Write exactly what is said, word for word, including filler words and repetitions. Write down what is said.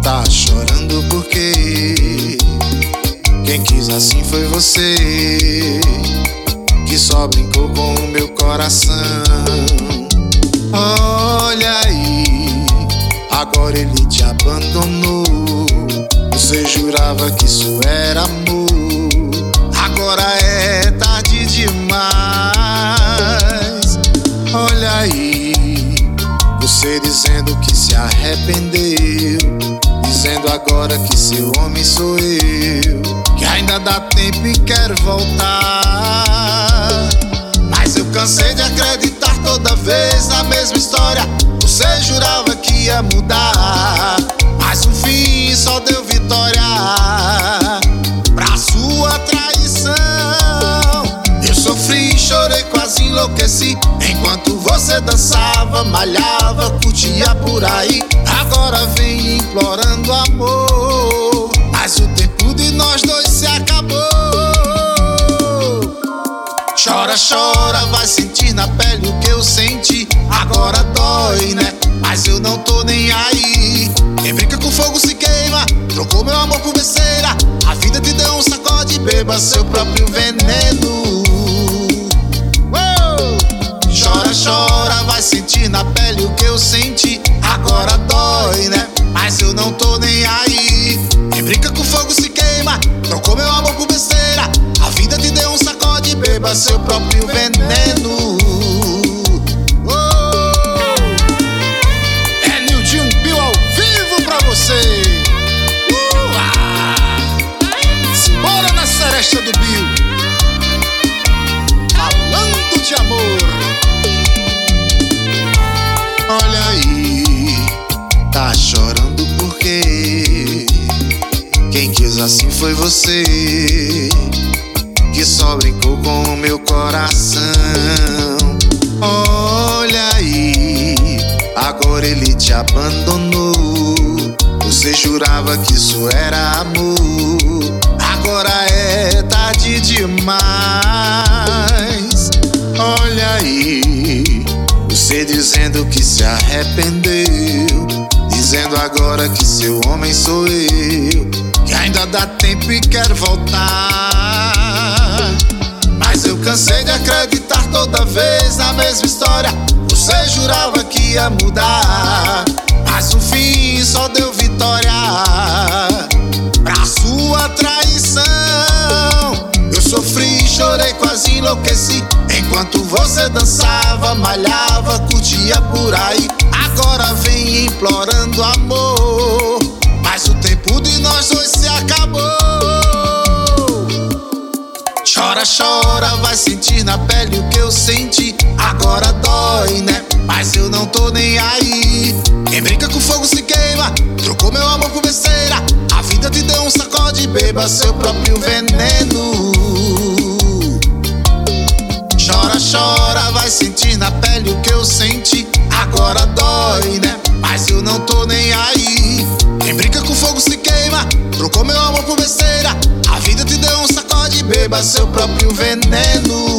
Tá chorando porque quem quis assim foi você, que só brincou com o meu coração. Olha aí, agora ele te abandonou. Você jurava que isso era amor, agora é tarde demais. Olha aí, você dizendo que se arrependeu, dizendo agora que seu homem sou eu, que ainda dá tempo e quer voltar. Mas eu cansei de acreditar toda vez na mesma história. Você jurava que ia mudar, mas no fim só deu vitória pra sua traição. Eu sofri, chorei, quase enlouqueci, enquanto você dançava, malhava, curtia por aí. Agora vem implorando amor, mas o tempo de nós dois se acabou. Chora, chora, vai sentir na pele o que eu senti. Agora dói, né? Mas eu não tô nem aí. Quem brinca com fogo se queima, trocou meu amor por besteira. A vida te deu um sacode, beba seu próprio veneno. Uou! Chora, chora, vai sentir na pele o que eu senti. Agora dói, né? Mas eu não tô nem aí. Quem brinca com fogo se queima, trocou meu amor por besteira. A vida te deu um sacode, beba seu próprio veneno. Simbora na seresta do Bill, falando de amor. Olha aí, tá chorando porque quem quis assim foi você, que só brincou com o meu coração. Olha aí, agora ele te abandonou. Você jurava que isso era amor, agora é tarde demais. Olha aí, você dizendo que se arrependeu, dizendo agora que seu homem sou eu, que ainda dá tempo e quer voltar. Mas eu cansei de acreditar toda vez na mesma história. Você jurava que ia mudar, mas no fim só deu vitória pra sua traição. Eu sofri, chorei, quase enlouqueci, enquanto você dançava, malhava, curtia por aí. Agora vem implorando amor, mas o tempo de nós dois se acabou. Chora, chora, vai sentir na pele o que eu senti. Agora dói, né? Mas eu não tô nem aí. Quem brinca com fogo se queima, trocou meu amor por besteira. A vida te deu um sacode, beba seu próprio veneno. Chora, chora, vai sentir na pele o que eu senti. Agora dói, né? Mas eu não tô nem aí. Quem brinca com fogo se queima, trocou meu amor por besteira. A vida te deu um sacode, beba seu próprio veneno.